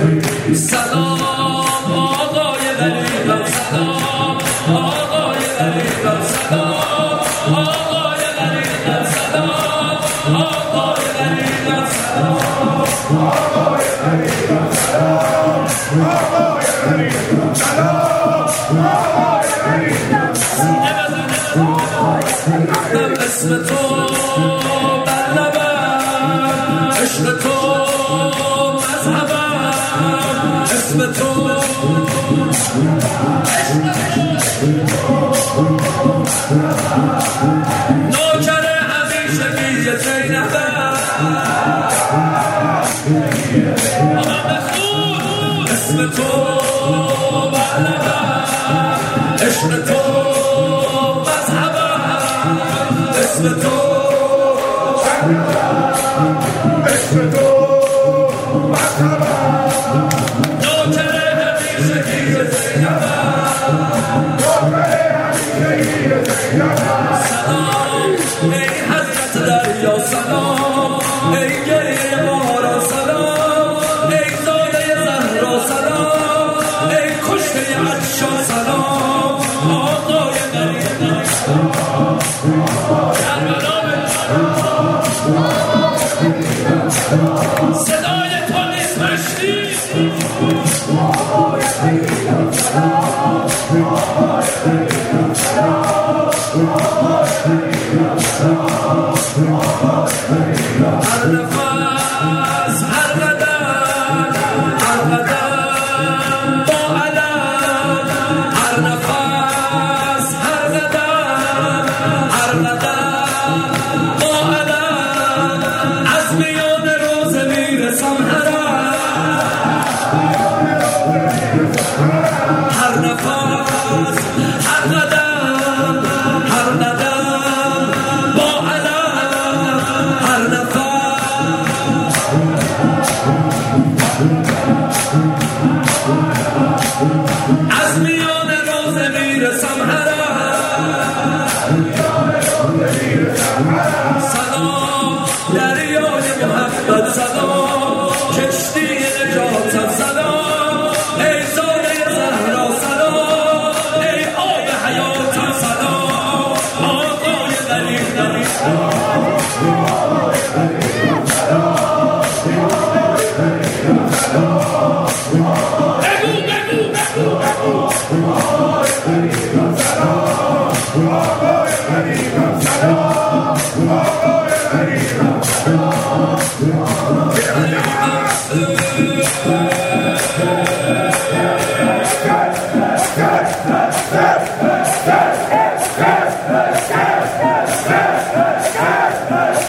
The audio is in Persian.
سلام آقای غریبم، سلام آقای غریبم، سلام آقای غریبم، سلام آقای غریبم، سلام آقای غریبم، سلام آقای غریبم، سلام آقای غریبم، سلام اسم تو بر لبم، عشق تو مذهبم، اسم تو نوکر همیشگی زینبم، اسم تو بر لبم، عشق تو مذهبم، اسم تو اسم تو مذهبم، نوکر همیشگی زینبم، نوکر همیشگی زینبم، سلام ای حضرت دریا، سلام ای گریه مارا، سلام ای زاده زهرا، سلام ای کشته عطشان، سلام آقای غریبم، صدای تو نیست مشتی، هر نفس هر قدم هر قدم با علم، هر نفس هر قدم هر قدم با علم، از میان روزه میرسم هر نفس هر قدم هر قدم با علم، هر نفس از میان روزه میرسم سلام دریای محبت، سلام کشتی نجاتم، سلام ای زاده زهرا، سلام ای آب حیاتم، سلام آقای غریبم، Got